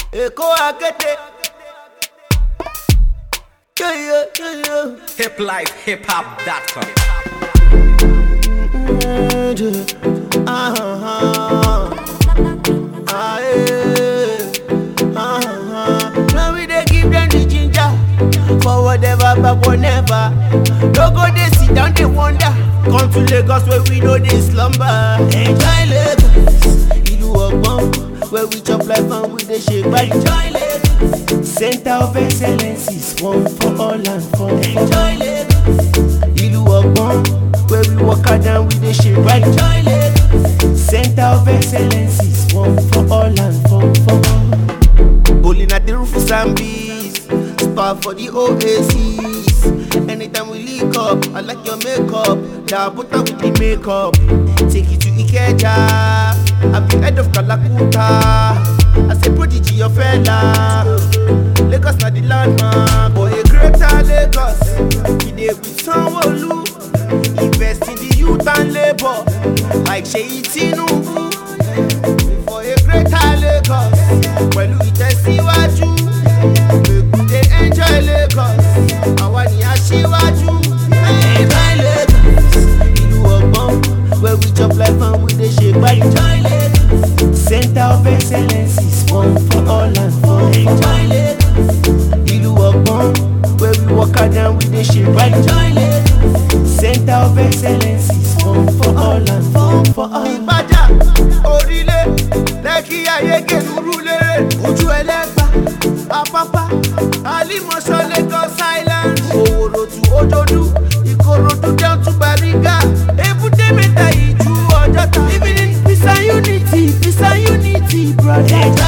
Eko Agete. Hiplifehiphop.com. Now we dey give them the ginger for whatever, but whenever. No go they sit down, they wonder. Come to Lagos where we know they slumber. Enjoy Lagos, Ilu Ogbon, where we chop like fun with the shake. But enjoy Lagos, Center of Excellence is one for all and fun. Enjoy Lagos, Ilu Ogbon, where we walk out down with the shake. But enjoy Lagos, Center of Excellence is one for all and fun for all. Bowling at the roof of Zambies, spa for the Oasis. Anytime we link up, I like your makeup. Now put up with the makeup. Take it to Ikeja, I'm the head of Kalakuta. I say prodigy of fella. Lagos not the landmark, boy a greater Lagos. We dey with Sanwo-Olu, invest in the youth and labor, like Seyi Tinubu. For a greater Lagos, pẹ̀lú ìtẹ̀síwájú, make we dey enjoy Lagos. Àwa ni aṣíwájú. Enjoy Lagos, Ìlú Ọ̀gbọ́n, where we chop like fun we dey shake body. Enjoy Lagos, Center of Excellence is one for all and fun. Enjoy Lagos, Ìlú Ọ̀gbọ́n, where we walk out down we dey shake body. Enjoy Lagos, Center of Excellence is one for all and fun for all. Ìbàjá, Orílẹ̀, Lẹ́kì Ayége Nurulere, Ojú Ẹlẹ́gbà, Apapa, Alimọ̀ṣọ́ Lagos Island, Òwòròtù Òjòdú, Ìkòròdú down to Bariga, Èbúté Mẹ́ta Ìjú Ọjọ́ta. Even in peace and unity, brother.